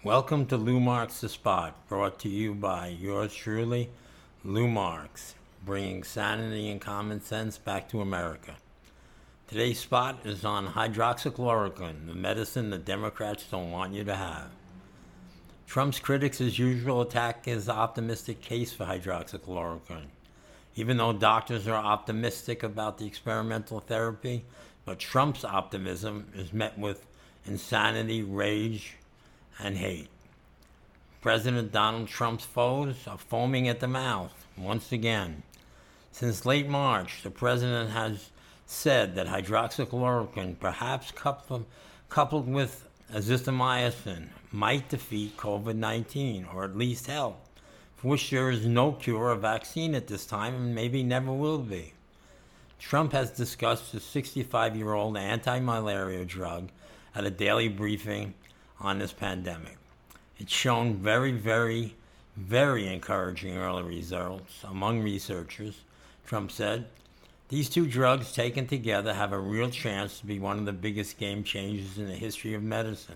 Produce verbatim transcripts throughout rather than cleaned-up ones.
Welcome to Lou Marks The Spot, brought to you by yours truly, Lou Marks, bringing sanity and common sense back to America. Today's spot is on hydroxychloroquine, the medicine the Democrats don't want you to have. Trump's critics, as usual, attack his optimistic case for hydroxychloroquine. Even though doctors are optimistic about the experimental therapy, but Trump's optimism is met with insanity, rage, and hate. President Donald Trump's foes are foaming at the mouth once again. Since late March, the president has said that hydroxychloroquine, perhaps coupled, coupled with azithromycin, might defeat covid nineteen, or at least help, for which there is no cure or vaccine at this time and maybe never will be. Trump has discussed the sixty-five-year-old anti-malaria drug at a daily briefing on this pandemic. It's shown very, very, very encouraging early results among researchers. Trump said, "These two drugs taken together have a real chance to be one of the biggest game changers in the history of medicine."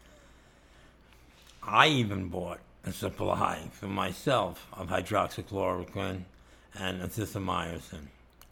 I even bought a supply for myself of hydroxychloroquine and azithromycin.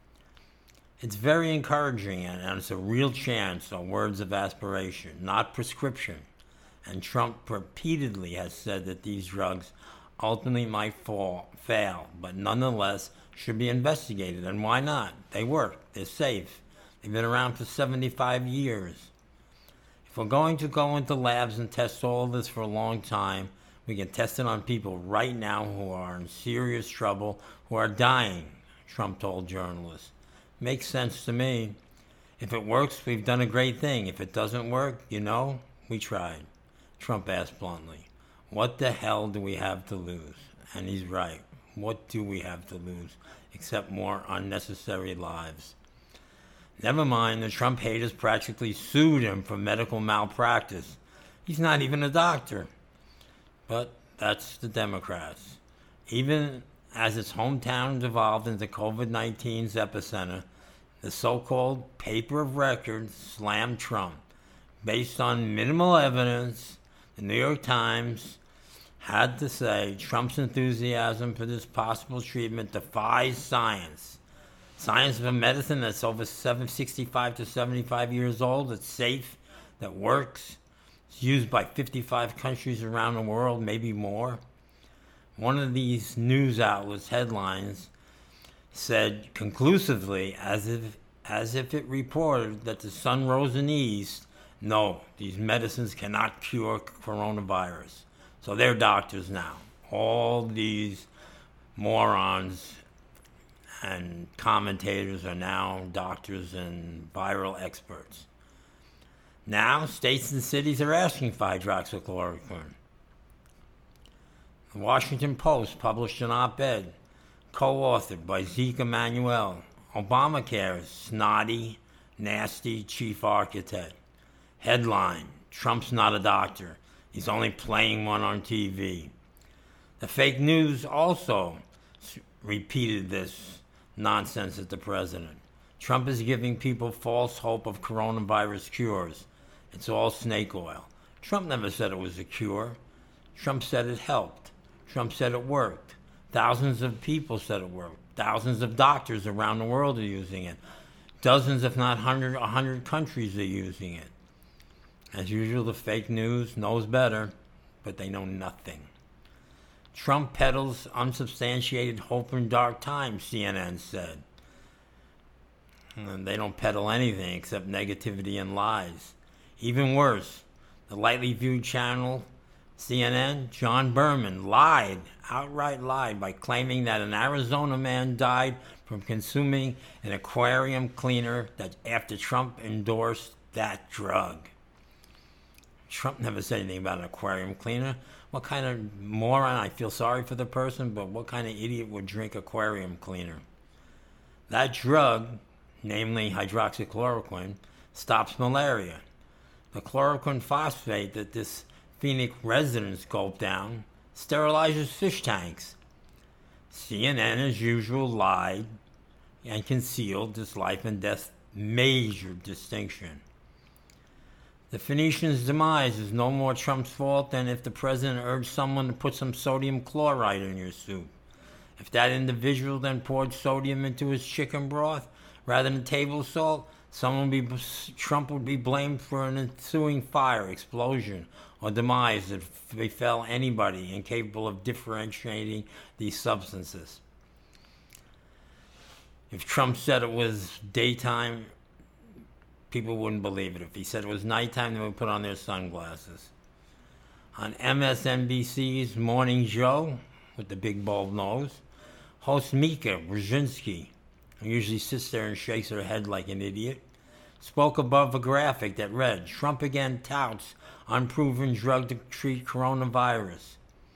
It's very encouraging, and it's a real chance, or words of aspiration, not prescription. And Trump repeatedly has said that these drugs ultimately might fall, fail, but nonetheless should be investigated. And why not? They work. They're safe. They've been around for seventy-five years. If we're going to go into labs and test all of this for a long time, we can test it on people right now who are in serious trouble, who are dying, Trump told journalists. Makes sense to me. If it works, we've done a great thing. If it doesn't work, you know, we tried. Trump asked bluntly, "What the hell do we have to lose?" And he's right. What do we have to lose except more unnecessary lives? Never mind, the Trump haters practically sued him for medical malpractice. He's not even a doctor. But that's the Democrats. Even as its hometown devolved into covid nineteen's epicenter, the so-called paper of record slammed Trump. Based on minimal evidence, the New York Times had to say Trump's enthusiasm for this possible treatment defies science. Science of a medicine that's over sixty-five to seventy-five years old, that's safe, that works. It's used by fifty-five countries around the world, maybe more. One of these news outlets' headlines said conclusively, as if, as if it reported that the sun rose in the east, "No, these medicines cannot cure coronavirus." So they're doctors now. All these morons and commentators are now doctors and viral experts. Now, states and cities are asking for hydroxychloroquine. The Washington Post published an op-ed co-authored by Zeke Emanuel, Obamacare's snotty, nasty chief architect. Headline, "Trump's not a doctor. He's only playing one on T V." The fake news also repeated this nonsense at the president. Trump is giving people false hope of coronavirus cures. It's all snake oil. Trump never said it was a cure. Trump said it helped. Trump said it worked. Thousands of people said it worked. Thousands of doctors around the world are using it. Dozens, if not hundred, a hundred countries are using it. As usual, the fake news knows better, but they know nothing. Trump peddles unsubstantiated hope in dark times, C N N said. And they don't peddle anything except negativity and lies. Even worse, the lightly viewed channel C N N, John Berman, lied, outright lied, by claiming that an Arizona man died from consuming an aquarium cleaner that after Trump endorsed that drug. Trump never said anything about an aquarium cleaner. What kind of moron, I feel sorry for the person, but what kind of idiot would drink aquarium cleaner? That drug, namely hydroxychloroquine, stops malaria. The chloroquine phosphate that this Phoenix residents gulp down sterilizes fish tanks. C N N, as usual, lied and concealed this life and death major distinction. The Phoenicians' demise is no more Trump's fault than if the president urged someone to put some sodium chloride in your soup. If that individual then poured sodium into his chicken broth rather than table salt, someone would be, Trump would be blamed for an ensuing fire, explosion, or demise that befell anybody incapable of differentiating these substances. If Trump said it was daytime, people wouldn't believe it. If he said it was nighttime, they would put on their sunglasses. On M S N B C's Morning Joe, with the big bald nose, host Mika Brzezinski, who usually sits there and shakes her head like an idiot, spoke above a graphic that read, Trump again touts unproven drug to treat coronavirus.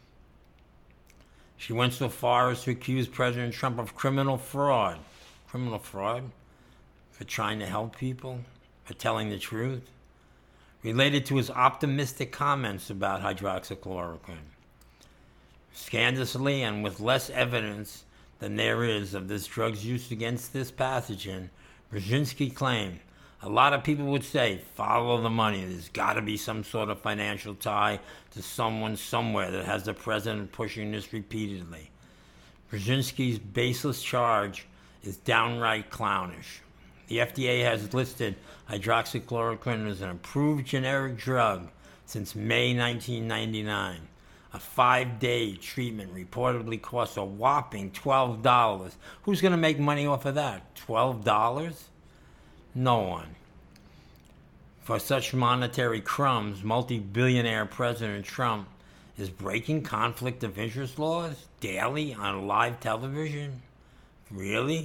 She went so far as to accuse President Trump of criminal fraud. Criminal fraud? For trying to help people? For telling the truth? Related to his optimistic comments about hydroxychloroquine. Scandalously, and with less evidence than there is of this drug's use against this pathogen, Brzezinski claimed, a lot of people would say, follow the money. There's got to be some sort of financial tie to someone somewhere that has the president pushing this repeatedly. Brzezinski's baseless charge is downright clownish. The F D A has listed hydroxychloroquine as an approved generic drug since May nineteen ninety-nine. A five-day treatment reportedly costs a whopping twelve dollars. Who's going to make money off of that? twelve dollars? No one. For such monetary crumbs, multi-billionaire President Trump is breaking conflict of interest laws daily on live television? Really?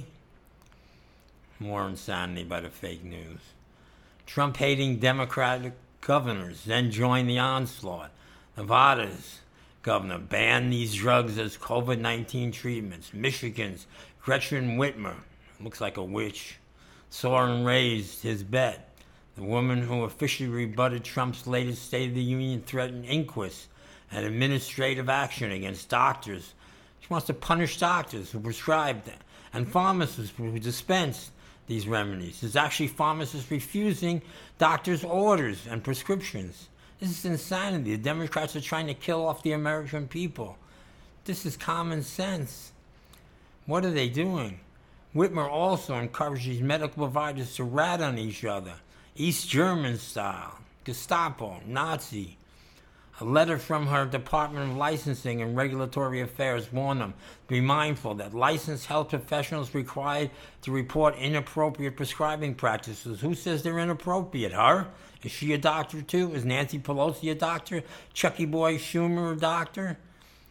More insanity by the fake news. Trump-hating Democratic governors then joined the onslaught. Nevada's governor banned these drugs as COVID nineteen treatments. Michigan's Gretchen Whitmer, looks like a witch, saw and raised his bet. The woman who officially rebutted Trump's latest State of the Union threatened inquest and administrative action against doctors. She wants to punish doctors who prescribed them and pharmacists who dispensed these remedies. There's actually pharmacists refusing doctors' orders and prescriptions. This is insanity. The Democrats are trying to kill off the American people. This is common sense. What are they doing? Whitmer also encourages medical providers to rat on each other, East German style, Gestapo, Nazi. A letter from her Department of Licensing and Regulatory Affairs warned them to be mindful that licensed health professionals required to report inappropriate prescribing practices. Who says they're inappropriate? Her? Is she a doctor too? Is Nancy Pelosi a doctor? Chucky Boy Schumer a doctor?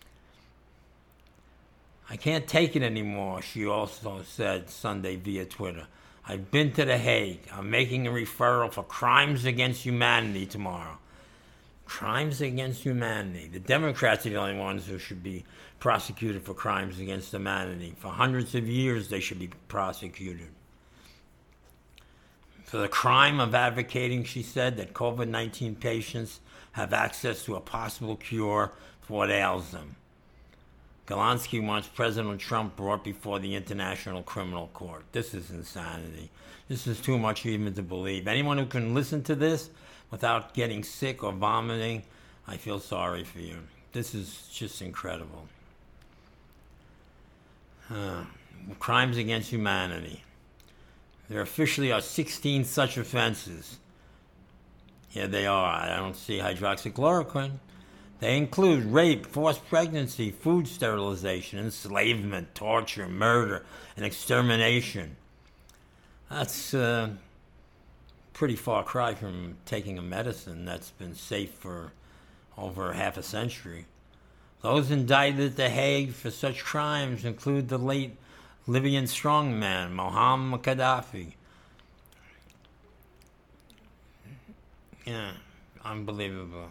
I can't take it anymore, she also said Sunday via Twitter. I've been to The Hague. I'm making a referral for crimes against humanity tomorrow. Crimes against humanity. The Democrats are the only ones who should be prosecuted for crimes against humanity. For hundreds of years, they should be prosecuted. For the crime of advocating, she said, that COVID nineteen patients have access to a possible cure for what ails them. Galansky wants President Trump brought before the International Criminal Court. This is insanity. This is too much even to believe. Anyone who can listen to this without getting sick or vomiting, I feel sorry for you. This is just incredible. Uh, crimes against humanity. There officially are sixteen such offenses. Here they are. I don't see hydroxychloroquine. They include rape, forced pregnancy, food sterilization, enslavement, torture, murder, and extermination. That's a pretty far cry from taking a medicine that's been safe for over half a century. Those indicted at The Hague for such crimes include the late Libyan strongman, Muammar Gaddafi. Yeah, unbelievable.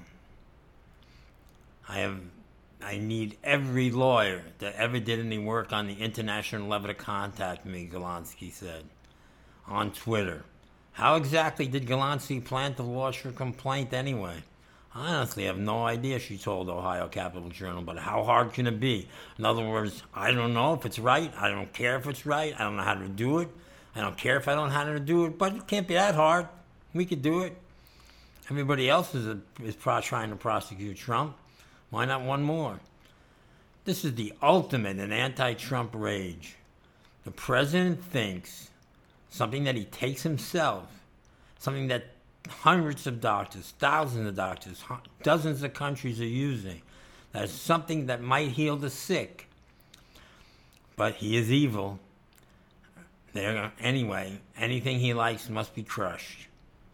I have, I need every lawyer that ever did any work on the international level to contact me, Galansky said on Twitter. How exactly did Galansky plan to lodge her complaint anyway? I honestly have no idea, she told Ohio Capital Journal, but how hard can it be? In other words, I don't know if it's right. I don't care if it's right. I don't know how to do it. I don't care if I don't know how to do it, but it can't be that hard. We could do it. Everybody else is, a, is pro- trying to prosecute Trump. Why not one more? This is the ultimate in anti-Trump rage. The president thinks something that he takes himself, something that hundreds of doctors, thousands of doctors, dozens of countries are using, that is something that might heal the sick. But he is evil. There, anyway, anything he likes must be crushed.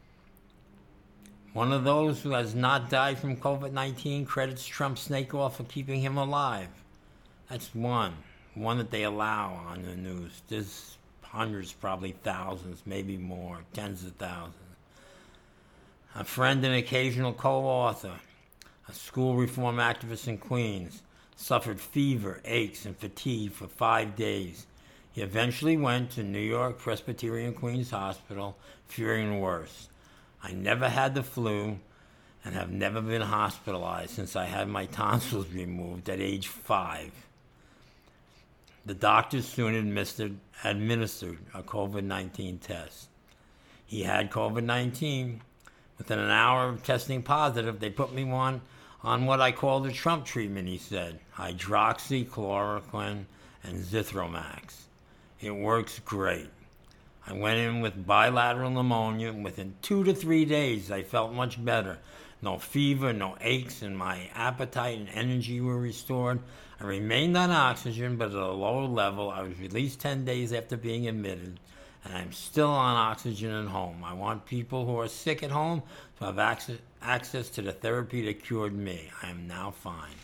One of those who has not died from covid nineteen credits Trump snake oil for keeping him alive. That's one. One that they allow on the news. There's hundreds, probably thousands, maybe more, tens of thousands. A friend and occasional co-author, a school reform activist in Queens, suffered fever, aches, and fatigue for five days. He eventually went to New York Presbyterian Queens Hospital, fearing the worst. I never had the flu and have never been hospitalized since I had my tonsils removed at age five. The doctors soon administered, administered a covid nineteen test. He had covid nineteen. Within an hour of testing positive, they put me on, on what I call the Trump treatment, he said, hydroxychloroquine and Zithromax. It works great. I went in with bilateral pneumonia. Within two to three days, I felt much better. No fever, no aches, and my appetite and energy were restored. I remained on oxygen, but at a lower level. I was released ten days after being admitted, and I'm still on oxygen at home. I want people who are sick at home to have access, access to the therapy that cured me. I am now fine.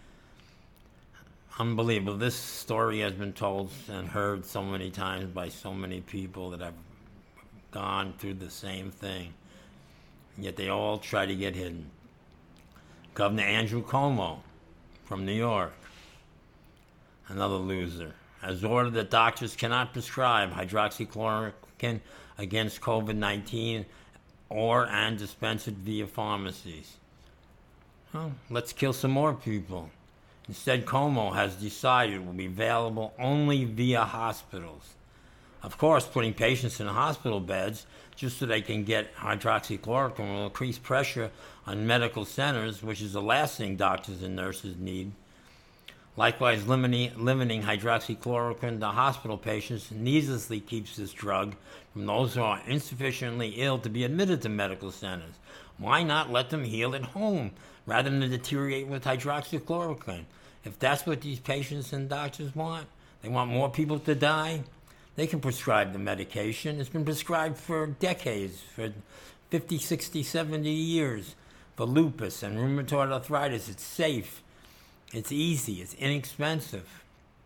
Unbelievable. This story has been told and heard so many times by so many people that have gone through the same thing. Yet they all try to get hidden. Governor Andrew Cuomo from New York, another loser, has ordered that doctors cannot prescribe hydroxychloroquine against covid nineteen or and dispense it via pharmacies. Well, let's kill some more people. Instead, Cuomo has decided it will be available only via hospitals. Of course, putting patients in hospital beds just so they can get hydroxychloroquine will increase pressure on medical centers, which is the last thing doctors and nurses need. Likewise, limiting, limiting hydroxychloroquine to hospital patients needlessly keeps this drug from those who are insufficiently ill to be admitted to medical centers. Why not let them heal at home rather than deteriorate with hydroxychloroquine? If that's what these patients and doctors want, they want more people to die, they can prescribe the medication. It's been prescribed for decades, for fifty, sixty, seventy years, for lupus and rheumatoid arthritis. It's safe. It's easy. It's inexpensive.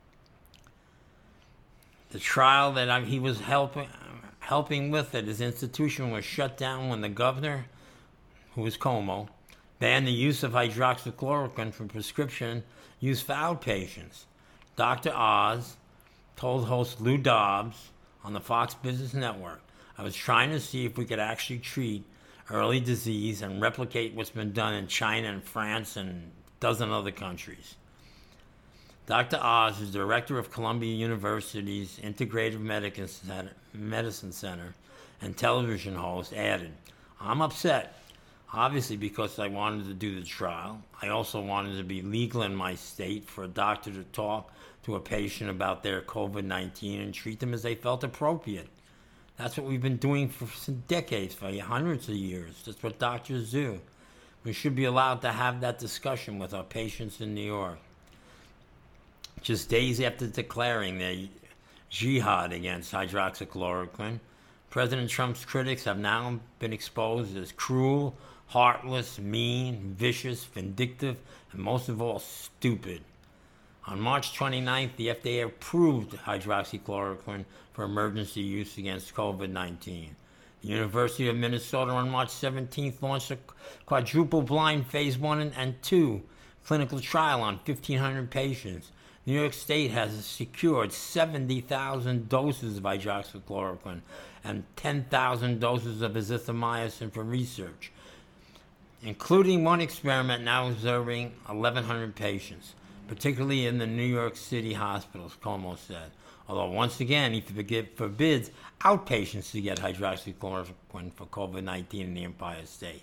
The trial that I, he was helping helping with at his institution was shut down when the governor, who was Cuomo, banned the use of hydroxychloroquine for prescription use for outpatients. Doctor Oz told host Lou Dobbs on the Fox Business Network, I was trying to see if we could actually treat early disease and replicate what's been done in China and France and a dozen other countries. Doctor Oz is director of Columbia University's Integrative Medicine Center, Medicine Center and television host, added, I'm upset, obviously because I wanted to do the trial. I also wanted to be legal in my state for a doctor to talk to a patient about their covid nineteen and treat them as they felt appropriate. That's what we've been doing for decades, for hundreds of years. That's what doctors do. We should be allowed to have that discussion with our patients in New York. Just days after declaring their jihad against hydroxychloroquine, President Trump's critics have now been exposed as cruel, heartless, mean, vicious, vindictive, and most of all, stupid. On March twenty-ninth, the F D A approved hydroxychloroquine for emergency use against covid nineteen. The University of Minnesota on March seventeenth launched a quadruple-blind phase one and two clinical trial on fifteen hundred patients. New York State has secured seventy thousand doses of hydroxychloroquine and ten thousand doses of azithromycin for research, including one experiment now observing eleven hundred patients, particularly in the New York City hospitals, Cuomo said. Although, once again, he forbids outpatients to get hydroxychloroquine for covid nineteen in the Empire State.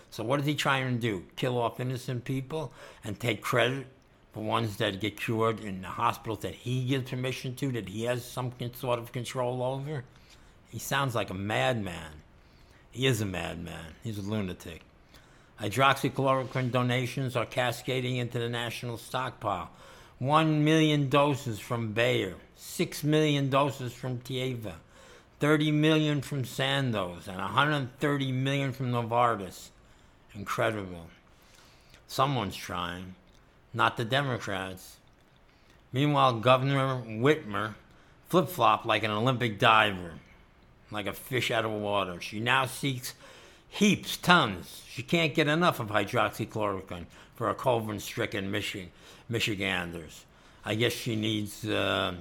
So what is he trying to do? Kill off innocent people and take credit for ones that get cured in the hospitals that he gives permission to, that he has some sort of control over? He sounds like a madman. He is a madman. He's a lunatic. Hydroxychloroquine donations are cascading into the national stockpile. One million doses from Bayer, six million doses from Teva, thirty million from Sandoz, and one hundred thirty million from Novartis. Incredible. Someone's trying, not the Democrats. Meanwhile, Governor Whitmer flip-flopped like an Olympic diver, like a fish out of water. She now seeks heaps, tons. She can't get enough of hydroxychloroquine for her COVID-stricken Michi- Michiganders. I guess she needs uh,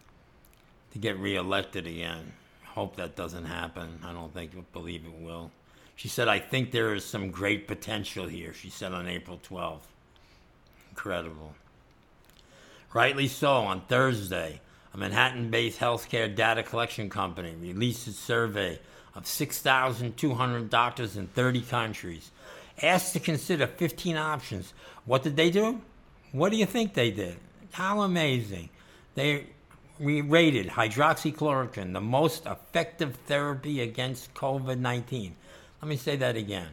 to get reelected again. Hope that doesn't happen. I don't think, believe it will. She said, I think there is some great potential here, she said on April twelfth. Incredible. Rightly so, on Thursday, a Manhattan-based healthcare data collection company released a survey of six thousand two hundred doctors in thirty countries, asked to consider fifteen options. What did they do? What do you think they did? How amazing. They rated hydroxychloroquine the most effective therapy against COVID nineteen. Let me say that again.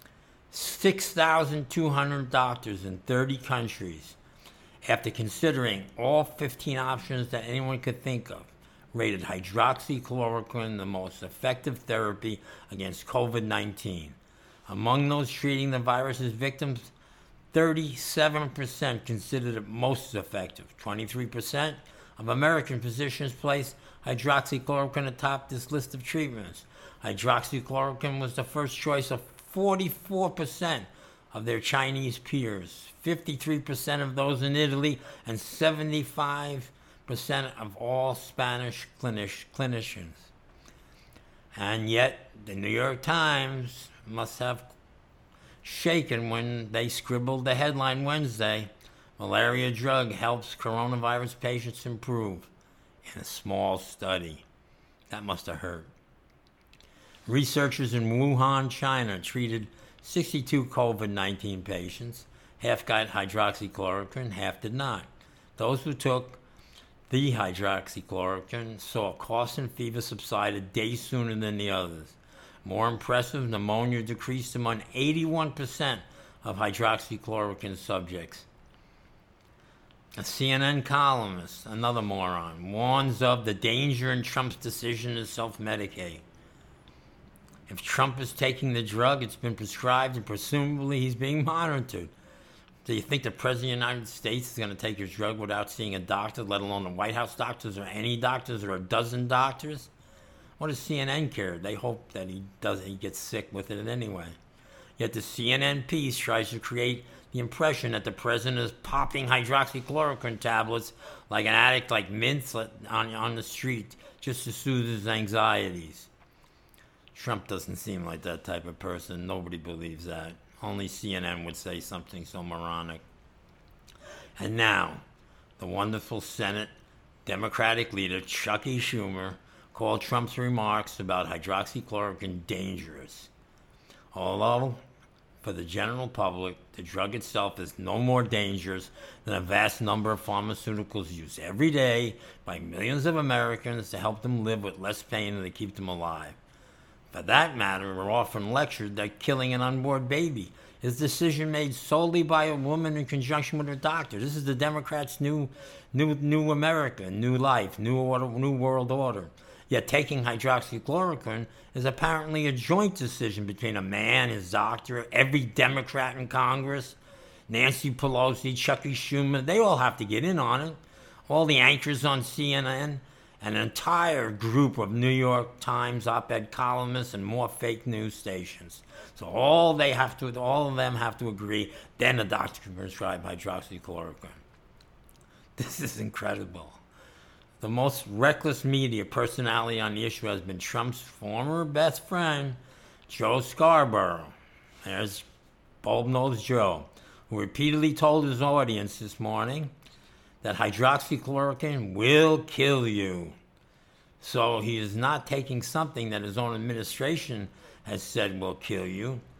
six thousand two hundred doctors in thirty countries, after considering all fifteen options that anyone could think of, rated hydroxychloroquine the most effective therapy against COVID nineteen. Among those treating the virus's victims, thirty-seven percent considered it most effective. twenty-three percent of American physicians placed hydroxychloroquine atop this list of treatments. Hydroxychloroquine was the first choice of forty-four percent of their Chinese peers, fifty-three percent of those in Italy, and seventy-five percent of all Spanish clinic- clinicians. And yet, the New York Times must have shaken when they scribbled the headline Wednesday, malaria drug helps coronavirus patients improve in a small study. That must have hurt. Researchers in Wuhan, China treated sixty-two COVID nineteen patients. Half got hydroxychloroquine, half did not. Those who took the hydroxychloroquine saw cough and fever subsided days sooner than the others. More impressive, pneumonia decreased among eighty-one percent of hydroxychloroquine subjects. A C N N columnist, another moron, warns of the danger in Trump's decision to self-medicate. If Trump is taking the drug, it's been prescribed and presumably he's being monitored. Do you think the President of the United States is going to take his drug without seeing a doctor, let alone the White House doctors or any doctors or a dozen doctors? What does C N N care? They hope that he does he gets sick with it anyway. Yet the C N N piece tries to create the impression that the president is popping hydroxychloroquine tablets like an addict, like mints on, on the street, just to soothe his anxieties. Trump doesn't seem like that type of person. Nobody believes that. Only C N N would say something so moronic. And now, the wonderful Senate Democratic leader Chuck E. Schumer called Trump's remarks about hydroxychloroquine dangerous. Although, for the general public, the drug itself is no more dangerous than a vast number of pharmaceuticals used every day by millions of Americans to help them live with less pain and to keep them alive. For that matter, we're often lectured that killing an unborn baby is a decision made solely by a woman in conjunction with her doctor. This is the Democrats' new, new, new America, new life, new order, new world order. Yet taking hydroxychloroquine is apparently a joint decision between a man, his doctor, every Democrat in Congress, Nancy Pelosi, Chuck E. Schumer. They all have to get in on it. All the anchors on C N N. An entire group of New York Times op-ed columnists and more fake news stations. So all they have to, all of them have to agree. Then the doctor can prescribe hydroxychloroquine. This is incredible. The most reckless media personality on the issue has been Trump's former best friend, Joe Scarborough. There's Bulb-Nosed Joe, who repeatedly told his audience this morning that hydroxychloroquine will kill you. So he is not taking something that his own administration has said will kill you.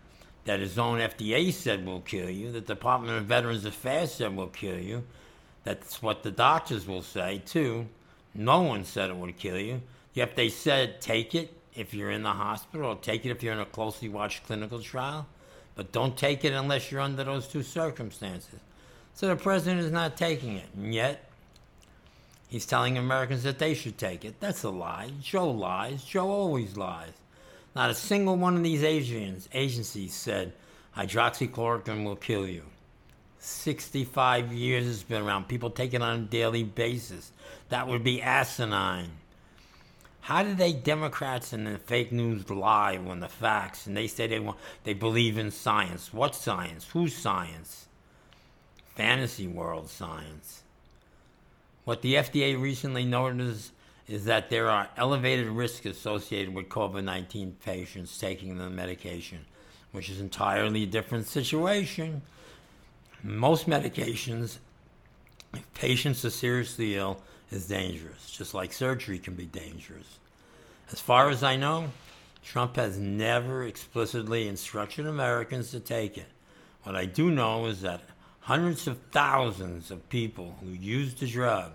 that his own F D A said will kill you, that the Department of Veterans Affairs said will kill you. That's what the doctors will say, too. No one said it would kill you. Yet they said take it if you're in the hospital, or take it if you're in a closely watched clinical trial. But don't take it unless you're under those two circumstances. So the president is not taking it. And yet, he's telling Americans that they should take it. That's a lie. Joe lies. Joe always lies. Not a single one of these agents, agencies said hydroxychloroquine will kill you. sixty-five years it's been around. People take it on a daily basis. That would be asinine. How do they, Democrats and the fake news, lie when the facts, and they say they want, they believe in science? What science? Whose science? Fantasy world science. What the F D A recently noted is, is that there are elevated risks associated with COVID nineteen patients taking the medication, which is entirely a different situation. Most medications, if patients are seriously ill, is dangerous, just like surgery can be dangerous. As far as I know, Trump has never explicitly instructed Americans to take it. What I do know is that hundreds of thousands of people who use the drug,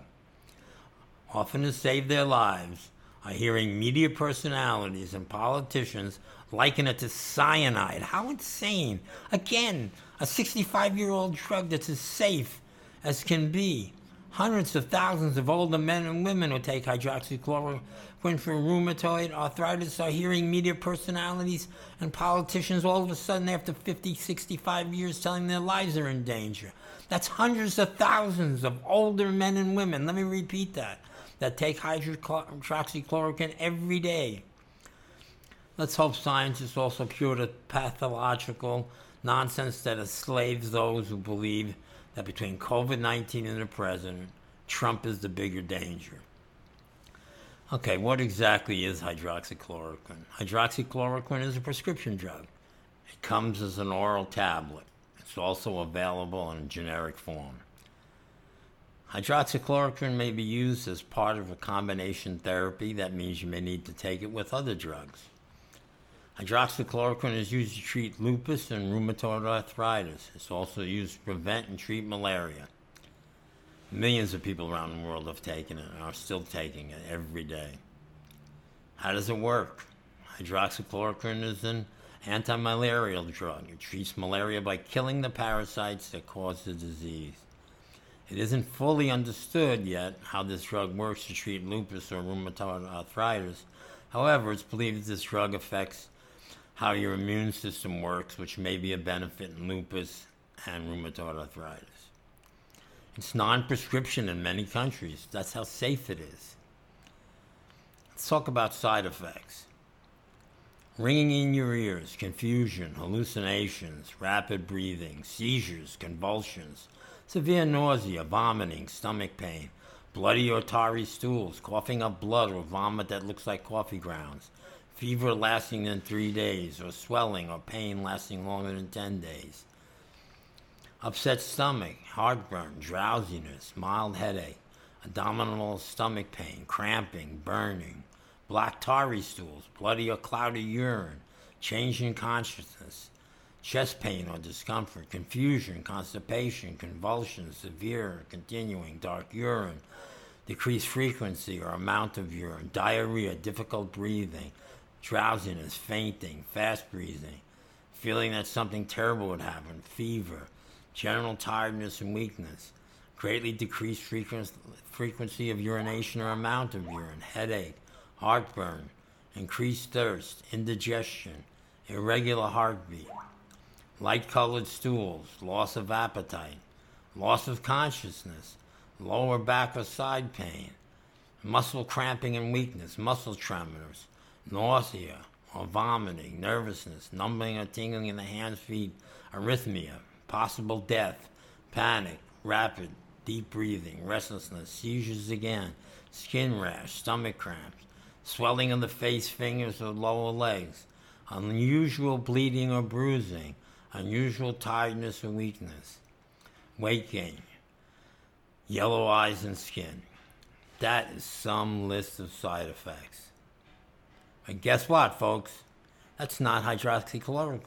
often to save their lives, are hearing media personalities and politicians liken it to cyanide. How insane. Again, a sixty-five-year-old drug that's as safe as can be. Hundreds of thousands of older men and women who take hydroxychloroquine for rheumatoid arthritis are hearing media personalities and politicians all of a sudden after fifty, sixty-five years telling their lives are in danger. That's hundreds of thousands of older men and women, let me repeat that, that take hydroxychloroquine every day. Let's hope scientists also cure the pathological nonsense that enslaves those who believe that between COVID nineteen and the president, Trump is the bigger danger. Okay, what exactly is hydroxychloroquine? Hydroxychloroquine is a prescription drug. It comes as an oral tablet. It's also available in generic form. Hydroxychloroquine may be used as part of a combination therapy. That means you may need to take it with other drugs. Hydroxychloroquine is used to treat lupus and rheumatoid arthritis. It's also used to prevent and treat malaria. Millions of people around the world have taken it and are still taking it every day. How does it work? Hydroxychloroquine is an anti-malarial drug. It treats malaria by killing the parasites that cause the disease. It isn't fully understood yet how this drug works to treat lupus or rheumatoid arthritis. However, it's believed that this drug affects how your immune system works, which may be a benefit in lupus and rheumatoid arthritis. It's non-prescription in many countries. That's how safe it is. Let's talk about side effects. Ringing in your ears, confusion, hallucinations, rapid breathing, seizures, convulsions, severe nausea, vomiting, stomach pain, bloody or tarry stools, coughing up blood or vomit that looks like coffee grounds, fever lasting than three days, or swelling or pain lasting longer than ten days. Upset stomach, heartburn, drowsiness, mild headache, abdominal stomach pain, cramping, burning, black tarry stools, bloody or cloudy urine, change in consciousness, chest pain or discomfort, confusion, constipation, convulsions, severe, continuing, dark urine, decreased frequency or amount of urine, diarrhea, difficult breathing, drowsiness, fainting, fast breathing, feeling that something terrible would happen, fever, general tiredness and weakness, greatly decreased frequency of urination or amount of urine, headache, heartburn, increased thirst, indigestion, irregular heartbeat, light-colored stools, loss of appetite, loss of consciousness, lower back or side pain, muscle cramping and weakness, muscle tremors, nausea or vomiting, nervousness, numbing or tingling in the hands, feet, arrhythmia, possible death, panic, rapid, deep breathing, restlessness, seizures again, skin rash, stomach cramps, swelling of the face, fingers, or lower legs, unusual bleeding or bruising, unusual tiredness or weakness, weight gain, yellow eyes and skin. That is some list of side effects. But guess what, folks? That's not hydroxychloroquine.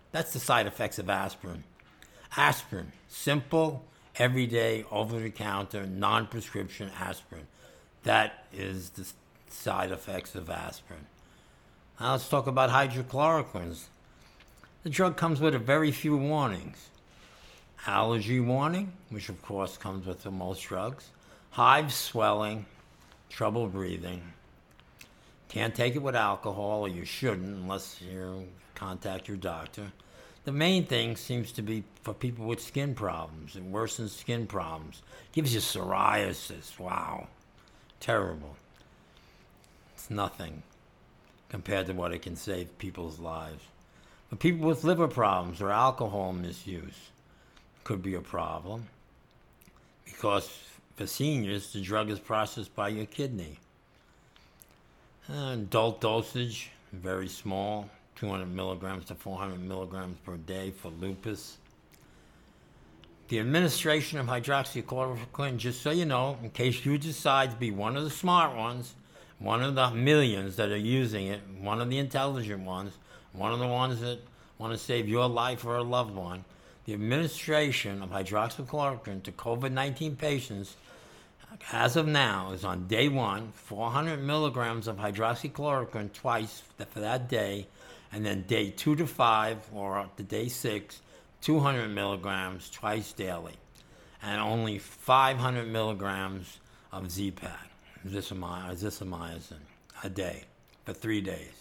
That's the side effects of aspirin. Aspirin, simple, everyday, over-the-counter, non-prescription aspirin. That is the side effects of aspirin. Now let's talk about hydrochloroquines. The drug comes with a very few warnings. Allergy warning, which of course comes with the most drugs. Hives, swelling, trouble breathing. Can't take it with alcohol, or you shouldn't unless you contact your doctor. The main thing seems to be for people with skin problems. It worsens skin problems. Gives you psoriasis. Wow. Terrible. It's nothing compared to what it can save people's lives. But people with liver problems or alcohol misuse could be a problem, because for seniors, the drug is processed by your kidney. Uh, adult dosage, very small, two hundred milligrams to four hundred milligrams per day for lupus. The administration of hydroxychloroquine, just so you know, in case you decide to be one of the smart ones, one of the millions that are using it, one of the intelligent ones, one of the ones that want to save your life or a loved one, the administration of hydroxychloroquine to COVID nineteen patients, as of now, is on day one, four hundred milligrams of hydroxychloroquine twice for that day, and then day two to five, or up to day six, two hundred milligrams twice daily, and only five hundred milligrams of Z-Pak, azithromycin, a day, for three days.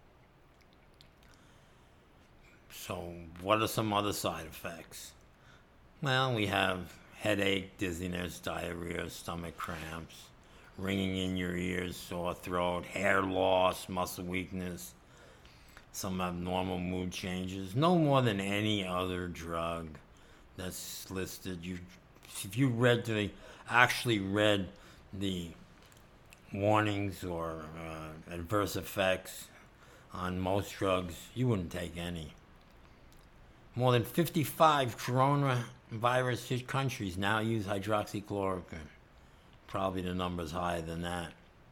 So what are some other side effects? Well, we have headache, dizziness, diarrhea, stomach cramps, ringing in your ears, sore throat, hair loss, muscle weakness, some abnormal mood changes. No more than any other drug that's listed. You, if you read the, actually read the warnings or uh, adverse effects on most drugs, you wouldn't take any. More than fifty-five coronavirus hit countries now use hydroxychloroquine. Probably the number's higher than that.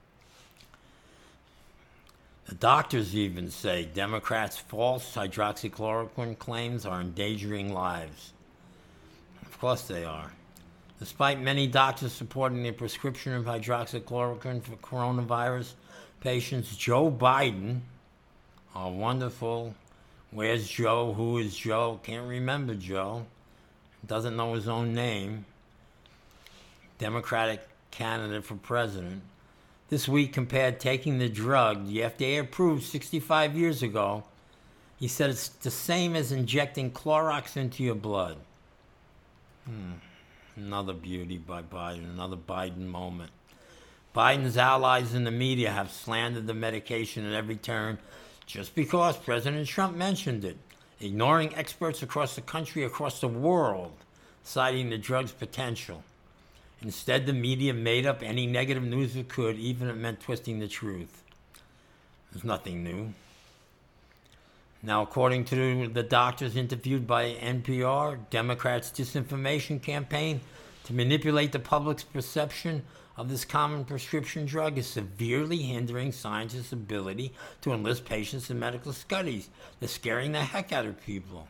The doctors even say Democrats' false hydroxychloroquine claims are endangering lives. Of course they are. Despite many doctors supporting the prescription of hydroxychloroquine for coronavirus patients, Joe Biden, our wonderful, where's Joe, who is Joe, can't remember Joe, doesn't know his own name, Democratic candidate for president, this week compared taking the drug the F D A approved sixty-five years ago. He said it's the same as injecting Clorox into your blood. Hmm. Another beauty by Biden, another Biden moment. Biden's allies in the media have slandered the medication at every turn just because President Trump mentioned it, ignoring experts across the country, across the world, citing the drug's potential. Instead, the media made up any negative news it could, even if it meant twisting the truth. There's nothing new. Now, according to the doctors interviewed by N P R, Democrats' disinformation campaign to manipulate the public's perception of this common prescription drug is severely hindering scientists' ability to enlist patients in medical studies. They're scaring the heck out of people.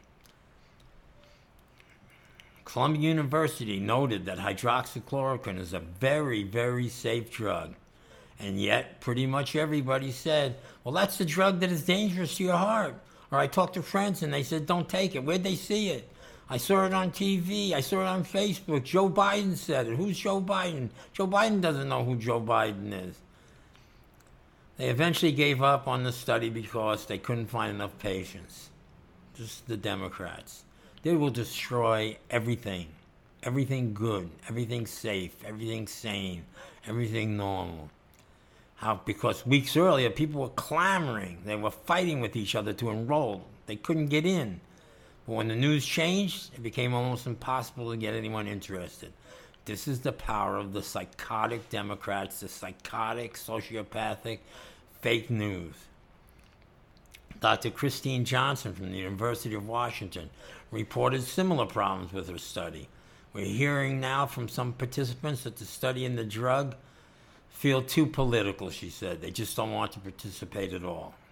Columbia University noted that hydroxychloroquine is a very, very safe drug. And yet, pretty much everybody said, well, that's the drug that is dangerous to your heart. Or I talked to friends and they said, don't take it. Where'd they see it? I saw it on T V. I saw it on Facebook. Joe Biden said it. Who's Joe Biden? Joe Biden doesn't know who Joe Biden is. They eventually gave up on the study because they couldn't find enough patients. Just the Democrats. They will destroy everything. Everything good. Everything safe. Everything sane. Everything normal. How? Because weeks earlier, people were clamoring. They were fighting with each other to enroll. They couldn't get in. But when the news changed, it became almost impossible to get anyone interested. This is the power of the psychotic Democrats, the psychotic, sociopathic, fake news. Doctor Christine Johnson from the University of Washington reported similar problems with her study. We're hearing now from some participants that the study in the drug feel too political, she said. They just don't want to participate at all.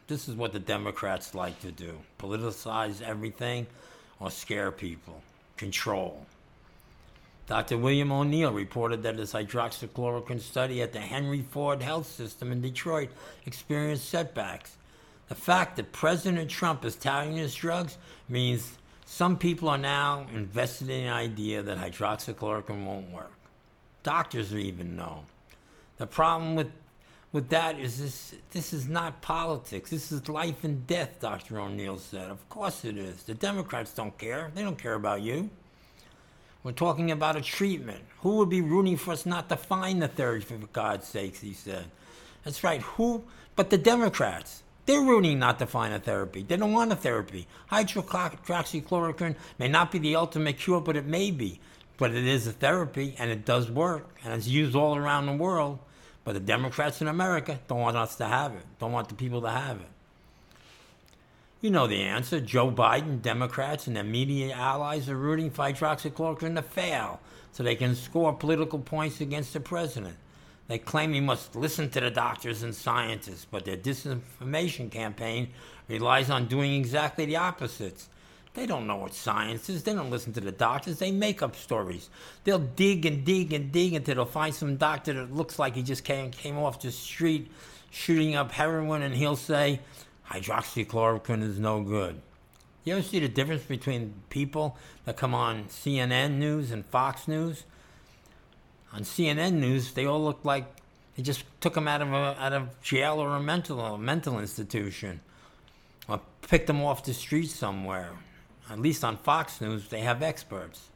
This is what the Democrats like to do. Politicize everything or scare people. Control. Doctor William O'Neill reported that his hydroxychloroquine study at the Henry Ford Health System in Detroit experienced setbacks. The fact that President Trump is touting his drugs means some people are now invested in the idea that hydroxychloroquine won't work. Doctors even know. The problem with with that is this this is not politics. This is life and death, Doctor O'Neill said. Of course it is. The Democrats don't care. They don't care about you. We're talking about a treatment. Who would be rooting for us not to find the therapy, for God's sakes, he said. That's right. Who? But the Democrats. They're rooting not to find a therapy. They don't want a therapy. Hydroxychloroquine may not be the ultimate cure, but it may be. But it is a therapy, and it does work, and it's used all around the world. But the Democrats in America don't want us to have it, don't want the people to have it. You know the answer. Joe Biden, Democrats, and their media allies are rooting for hydroxychloroquine to fail so they can score political points against the president. They claim he must listen to the doctors and scientists, but their disinformation campaign relies on doing exactly the opposites. They don't know what science is. They don't listen to the doctors. They make up stories. They'll dig and dig and dig until they'll find some doctor that looks like he just came, came off the street shooting up heroin, and he'll say, hydroxychloroquine is no good. You ever see the difference between people that come on C N N News and Fox News? On C N N News, they all look like they just took them out of a, out of jail or a mental a mental institution, or picked them off the street somewhere. At least on Fox News, they have experts.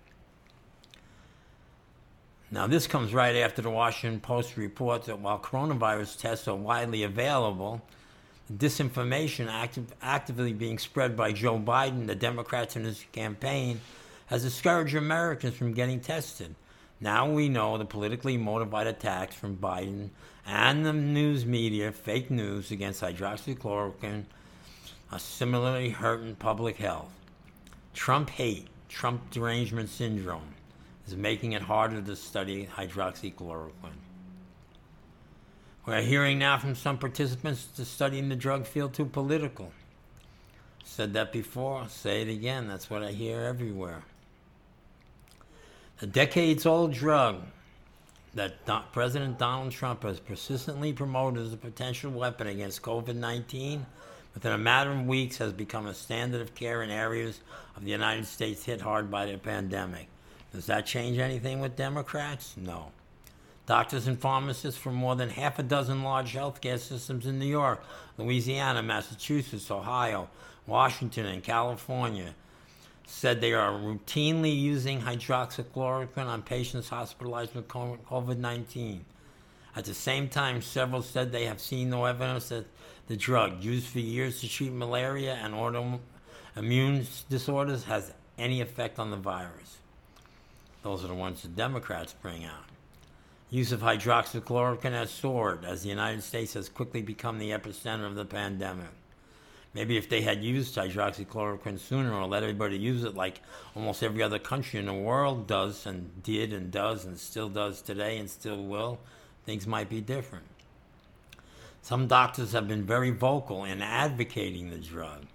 Now, this comes right after the Washington Post reports that while coronavirus tests are widely available, disinformation active, actively being spread by Joe Biden, the Democrats in his campaign, has discouraged Americans from getting tested. Now we know the politically motivated attacks from Biden and the news media, fake news against hydroxychloroquine, are similarly hurting public health. Trump hate, Trump derangement syndrome, is making it harder to study hydroxychloroquine. We're hearing now from some participants that studying the drug field too political. Said that before, I'll say it again, that's what I hear everywhere. The decades-old drug that Do- President Donald Trump has persistently promoted as a potential weapon against covid nineteen, within a matter of weeks has become a standard of care in areas of the United States hit hard by the pandemic. Does that change anything with Democrats? No. Doctors and pharmacists from more than half a dozen large healthcare systems in New York, Louisiana, Massachusetts, Ohio, Washington, and California said they are routinely using hydroxychloroquine on patients hospitalized with covid nineteen. At the same time, several said they have seen no evidence that the drug, used for years to treat malaria and autoimmune disorders, has any effect on the virus. Those are the ones the Democrats bring out. Use of hydroxychloroquine has soared as the United States has quickly become the epicenter of the pandemic. Maybe if they had used hydroxychloroquine sooner, or let everybody use it like almost every other country in the world does and did and does and still does today and still will, things might be different. Some doctors have been very vocal in advocating the drug.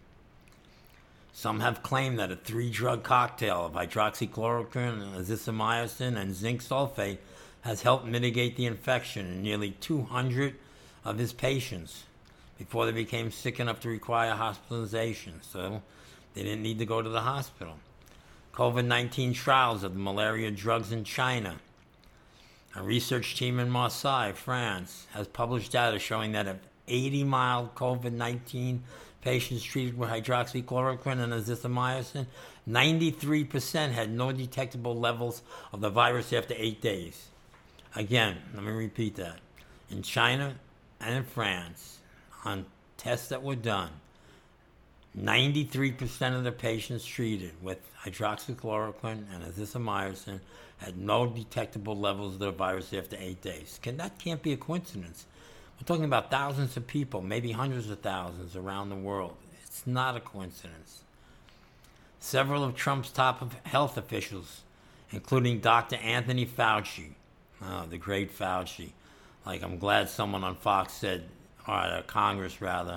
Some have claimed that a three-drug cocktail of hydroxychloroquine, azithromycin, and zinc sulfate has helped mitigate the infection in nearly two hundred of his patients before they became sick enough to require hospitalization, so they didn't need to go to the hospital. covid nineteen trials of the malaria drugs in China. A research team in Marseille, France, has published data showing that of eighty mild covid nineteen patients treated with hydroxychloroquine and azithromycin, ninety-three percent had no detectable levels of the virus after eight days. Again, let me repeat that. In China and in France, on tests that were done, ninety-three percent of the patients treated with hydroxychloroquine and azithromycin had no detectable levels of the virus after eight days. Can, that can't be a coincidence. We're talking about thousands of people, maybe hundreds of thousands around the world. It's not a coincidence. Several of Trump's top health officials, including Doctor Anthony Fauci, oh, the great Fauci, like I'm glad someone on Fox said, or uh, Congress rather,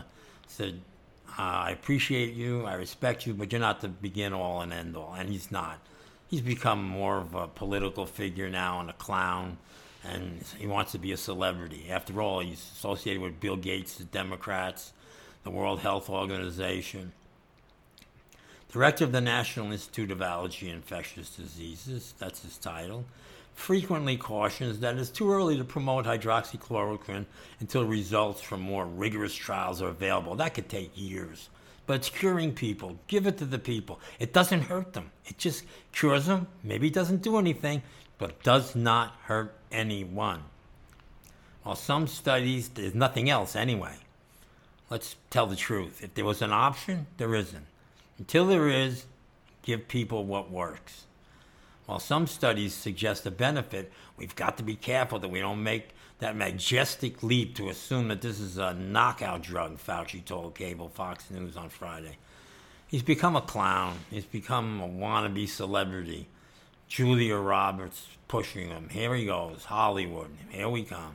said, uh, I appreciate you, I respect you, but you're not the begin all and end all. And he's not. He's become more of a political figure now and a clown, and he wants to be a celebrity. After all, he's associated with Bill Gates, the Democrats, the World Health Organization. Director of the National Institute of Allergy and Infectious Diseases, that's his title, frequently cautions that it's too early to promote hydroxychloroquine until results from more rigorous trials are available. That could take years. But it's curing people. Give it to the people. It doesn't hurt them. It just cures them. Maybe it doesn't do anything, but it does not hurt anyone. While some studies, there's nothing else anyway. Let's tell the truth. If there was an option, there isn't. Until there is, give people what works. While some studies suggest a benefit, we've got to be careful that we don't make that majestic leap to assume that this is a knockout drug, Fauci told cable Fox News on Friday. He's become a clown. He's become a wannabe celebrity. Julia Roberts pushing him. Here he goes. Hollywood. Here we come.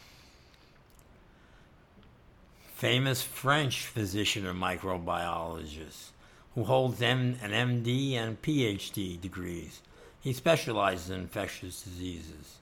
Famous French physician and microbiologist who holds M- an M D and P H D degrees. He specializes in infectious diseases.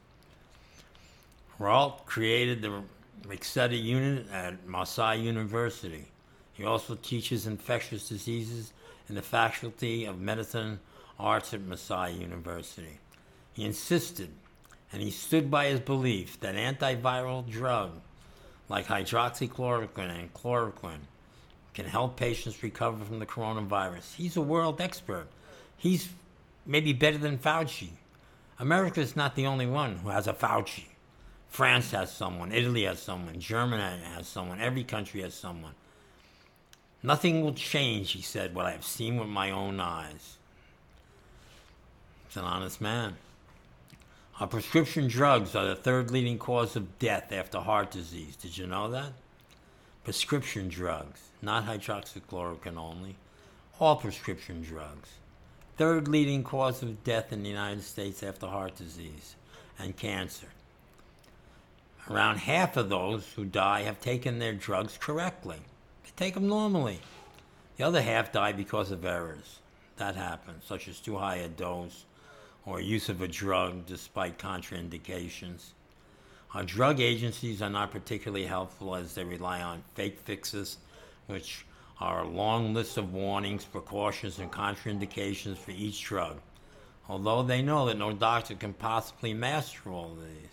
Rault created the McStudy unit at Marseille University. He also teaches infectious diseases in the Faculty of Medicine Arts at Marseille University. He insisted, and he stood by his belief, that antiviral drugs like hydroxychloroquine and chloroquine can help patients recover from the coronavirus. He's a world expert. He's maybe better than Fauci. America is not the only one who has a Fauci. France has someone. Italy has someone. Germany has someone. Every country has someone. Nothing will change, he said, what I have seen with my own eyes. He's an honest man. Our prescription drugs are the third leading cause of death after heart disease. Did you know that? Prescription drugs, not hydroxychloroquine only. All prescription drugs. Third leading cause of death in the United States after heart disease and cancer. Around half of those who die have taken their drugs correctly. They take them normally. The other half die because of errors. That happens, such as too high a dose or use of a drug despite contraindications. Our drug agencies are not particularly helpful as they rely on fake fixes, which are a long list of warnings, precautions, and contraindications for each drug, although they know that no doctor can possibly master all of these.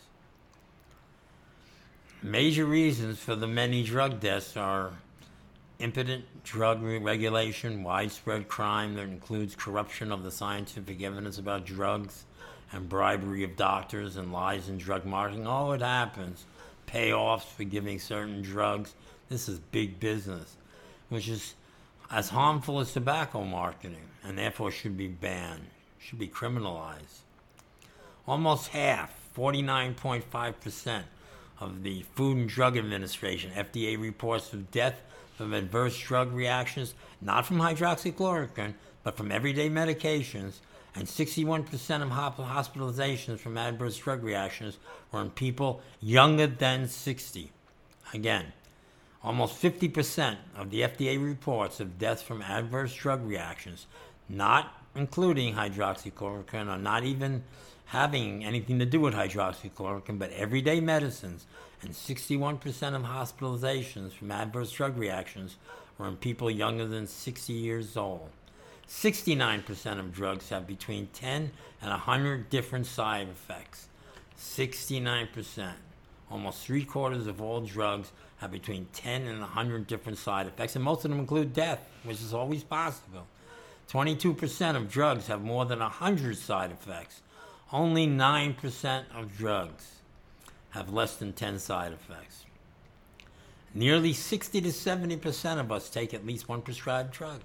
Major reasons for the many drug deaths are impotent drug regulation, widespread crime that includes corruption of the scientific evidence about drugs, and bribery of doctors and lies in drug marketing. Oh, it happens. Payoffs for giving certain drugs. This is big business, which is as harmful as tobacco marketing, and therefore should be banned, should be criminalized. Almost half, forty-nine point five percent, of the Food and Drug Administration, F D A, reports of death from adverse drug reactions, not from hydroxychloroquine, but from everyday medications, and sixty-one percent of hospitalizations from adverse drug reactions were in people younger than sixty. Again, almost fifty percent of the F D A reports of deaths from adverse drug reactions, not including hydroxychloroquine or not even having anything to do with hydroxychloroquine, but everyday medicines, and sixty-one percent of hospitalizations from adverse drug reactions were in people younger than sixty years old. sixty-nine percent of drugs have between ten and one hundred different side effects. sixty-nine percent. Almost three quarters of all drugs have between ten and one hundred different side effects, and most of them include death, which is always possible. twenty-two percent of drugs have more than one hundred side effects. Only nine percent of drugs have less than ten side effects. Nearly sixty to seventy percent of us take at least one prescribed drug.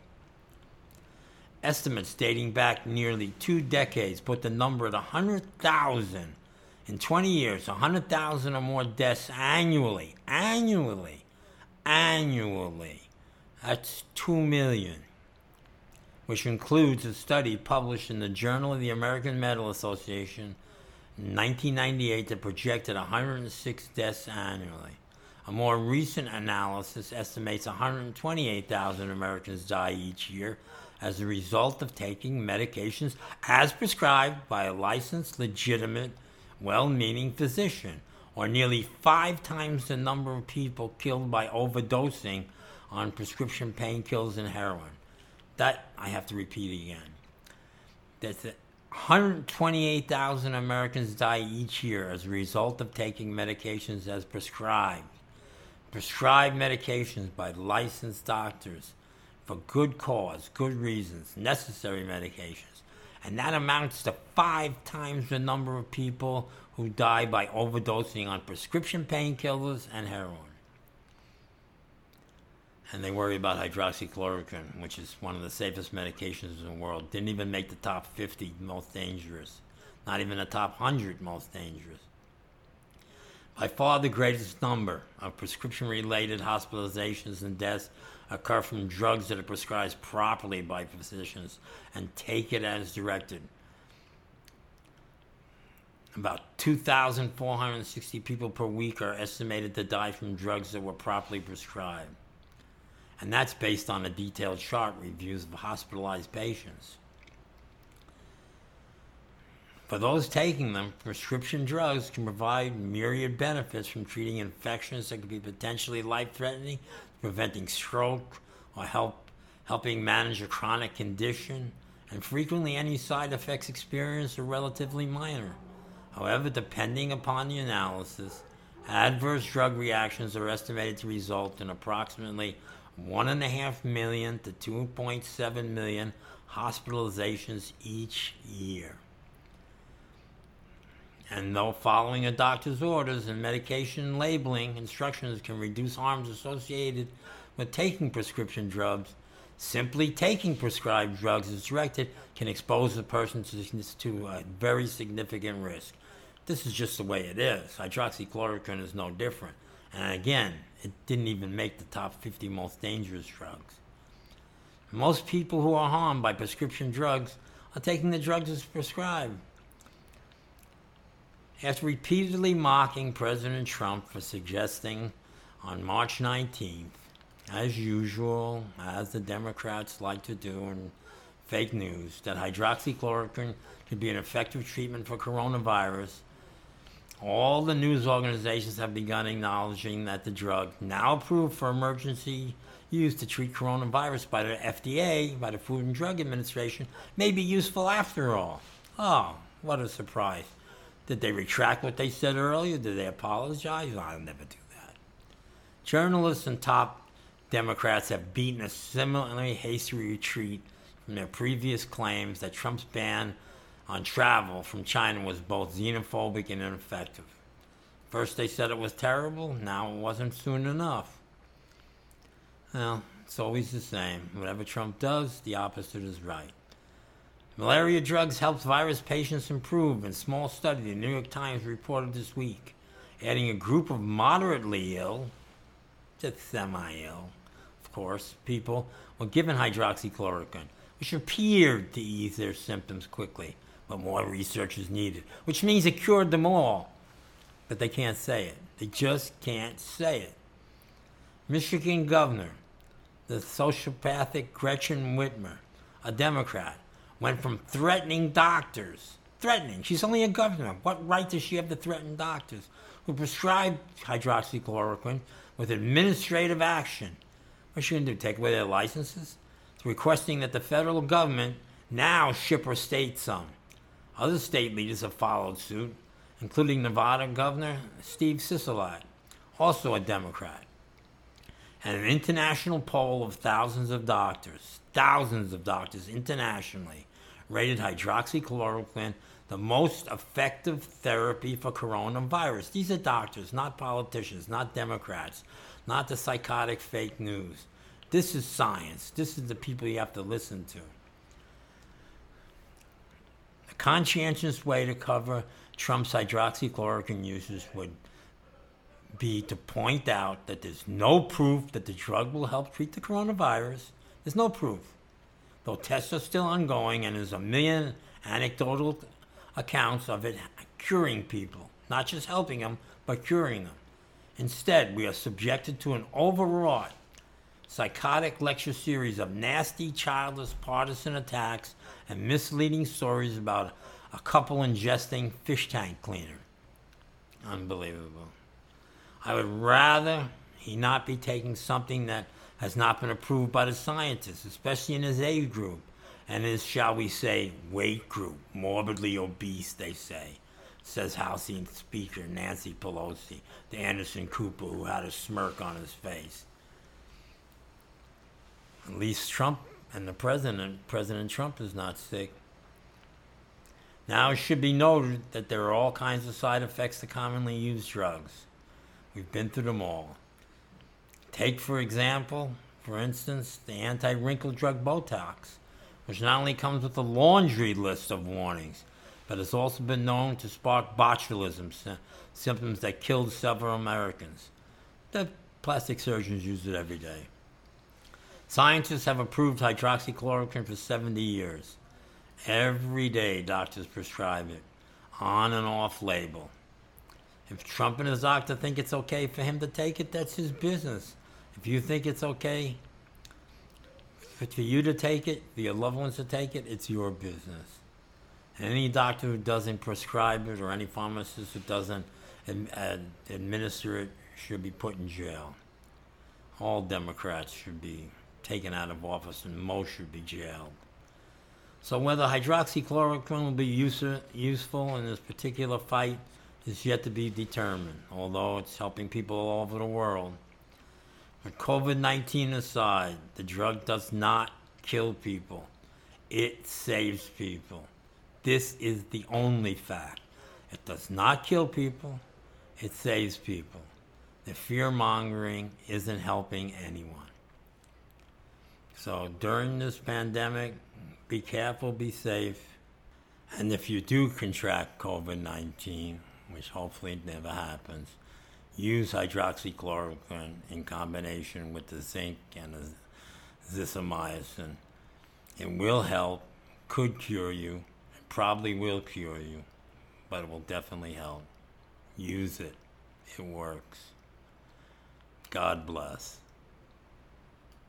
Estimates dating back nearly two decades put the number at one hundred thousand. In twenty years, one hundred thousand or more deaths annually. Annually. Annually. That's two million. Which includes a study published in the Journal of the American Medical Association in nineteen ninety-eight that projected one hundred six deaths annually. A more recent analysis estimates one hundred twenty-eight thousand Americans die each year as a result of taking medications as prescribed by a licensed, legitimate, well-meaning physician, or nearly five times the number of people killed by overdosing on prescription painkillers and heroin. That, I have to repeat again. That's one hundred twenty-eight thousand Americans die each year as a result of taking medications as prescribed. Prescribed medications by licensed doctors for good cause, good reasons, necessary medications. And that amounts to five times the number of people who die by overdosing on prescription painkillers and heroin. And they worry about hydroxychloroquine, which is one of the safest medications in the world. Didn't even make the top fifty most dangerous. Not even the top one hundred most dangerous. By far the greatest number of prescription-related hospitalizations and deaths occur from drugs that are prescribed properly by physicians and take it as directed. About two thousand four hundred sixty people per week are estimated to die from drugs that were properly prescribed. And that's based on a detailed chart reviews of hospitalized patients. For those taking them, prescription drugs can provide myriad benefits, from treating infections that could be potentially life-threatening, preventing stroke, or help helping manage a chronic condition, and frequently any side effects experienced are relatively minor. However, depending upon the analysis, adverse drug reactions are estimated to result in approximately one point five million to two point seven million hospitalizations each year. And though following a doctor's orders and medication labeling instructions can reduce harms associated with taking prescription drugs, simply taking prescribed drugs as directed can expose the person to, to a very significant risk. This is just the way it is. Hydroxychloroquine is no different. And again, it didn't even make the top fifty most dangerous drugs. Most people who are harmed by prescription drugs are taking the drugs as prescribed. After repeatedly mocking President Trump for suggesting on March nineteenth, as usual, as the Democrats like to do in fake news, that hydroxychloroquine could be an effective treatment for coronavirus, all the news organizations have begun acknowledging that the drug, now approved for emergency use to treat coronavirus by the F D A, by the Food and Drug Administration, may be useful after all. Oh, what a surprise. Did they retract what they said earlier? Did they apologize? I'll never do that. Journalists and top Democrats have beaten a similarly hasty retreat from their previous claims that Trump's ban on travel from China was both xenophobic and ineffective. First they said it was terrible, now it wasn't soon enough. Well, it's always the same. Whatever Trump does, the opposite is right. Malaria drugs helped virus patients improve. In a small study, the New York Times reported this week, adding a group of moderately ill, just semi-ill, of course, people were given hydroxychloroquine, which appeared to ease their symptoms quickly. But more research is needed, which means it cured them all. But they can't say it. They just can't say it. Michigan governor, the sociopathic Gretchen Whitmer, a Democrat, went from threatening doctors, threatening, she's only a governor, what right does she have to threaten doctors who prescribe hydroxychloroquine with administrative action? What's she going to do, take away their licenses? To requesting that the federal government now ship her state some. Other state leaders have followed suit, including Nevada Governor Steve Sisolak, also a Democrat. And an international poll of thousands of doctors, thousands of doctors internationally, rated hydroxychloroquine the most effective therapy for coronavirus. These are doctors, not politicians, not Democrats, not the psychotic fake news. This is science. This is the people you have to listen to. A conscientious way to cover Trump's hydroxychloroquine uses would be to point out that there's no proof that the drug will help treat the coronavirus. There's no proof. Though tests are still ongoing, and there's a million anecdotal accounts of it curing people. Not just helping them, but curing them. Instead, we are subjected to an overwrought, psychotic lecture series of nasty, childish, partisan attacks and misleading stories about a couple ingesting fish tank cleaner. Unbelievable. I would rather he not be taking something that has not been approved by the scientists, especially in his age group and his, shall we say, weight group, morbidly obese, they say, says House Speaker Nancy Pelosi to Anderson Cooper, who had a smirk on his face. At least Trump and the president, President Trump, is not sick. Now it should be noted that there are all kinds of side effects to commonly used drugs. We've been through them all. Take, for example, for instance, the anti-wrinkle drug Botox, which not only comes with a laundry list of warnings, but has also been known to spark botulism, symptoms that killed several Americans. The plastic surgeons use it every day. Scientists have approved hydroxychloroquine for seventy years. Every day, doctors prescribe it, on and off label. If Trump and his doctor think it's okay for him to take it, that's his business. If you think it's okay for you to take it, for your loved ones to take it, it's your business. And any doctor who doesn't prescribe it or any pharmacist who doesn't ad- administer it should be put in jail. All Democrats should be taken out of office and most should be jailed. So whether hydroxychloroquine will be use- useful in this particular fight is yet to be determined, although it's helping people all over the world. But COVID nineteen aside, the drug does not kill people. It saves people. This is the only fact. It does not kill people. It saves people. The fear-mongering isn't helping anyone. So during this pandemic, be careful, be safe. And if you do contract COVID nineteen, which hopefully never happens, use hydroxychloroquine in combination with the zinc and the azithromycin. It will help, could cure you, probably will cure you, but it will definitely help. Use it. It works. God bless.